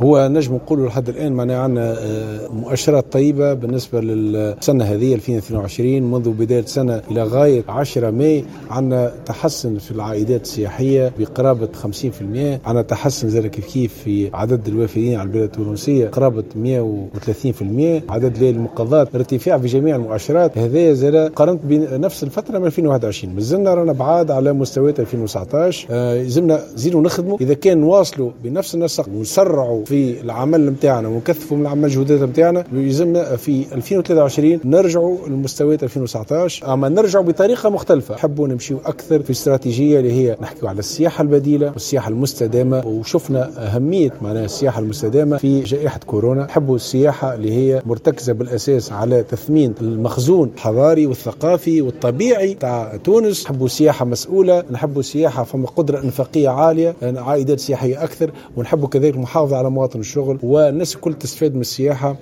هو نجم نقول لحد الآن معنا عندنا مؤشرات طيبة بالنسبة للسنة هذه 2022. منذ بداية سنة إلى غاية 10 ماي عندنا تحسن في العائدات السياحية بقرابة 50%. عندنا تحسن زي كيف في عدد الوافدين على البلاد التونسية قرابة 130%. عدد ليالي المقاضات ارتفاع في جميع المؤشرات. هذا زاد قارنت بنفس الفترة من 2021. مازلنا رانا بعاد على مستويات 2019. لازمنا نزيدوا نخدموا. إذا كان نواصلوا بنفس النسق ونسرعوا في العمل نتاعنا ونكثفوا من العمل جهودات نتاعنا، لازمنا في 2023 نرجعوا لمستويات 2019، أما نرجعوا بطريقة مختلفة. حبوا نمشيوا أكثر في استراتيجية اللي هي نحكيوا على السياحة البديلة والسياحة المستدامة، وشفنا أهمية معناها السياحة المستدامة في جائحة كورونا. حبوا السياحة اللي هي مرتكزة بالأساس على تثمين المخزون الحضاري والثقافي والطبيعي تاع تونس. نحبوا سياحة مسؤولة، نحبوا سياحة فما قدرة انفاقية عالية، عائدات سياحية أكثر، ونحبوا كذلك المحافظة على مواطن الشغل والناس الكل تستفاد من السياحة.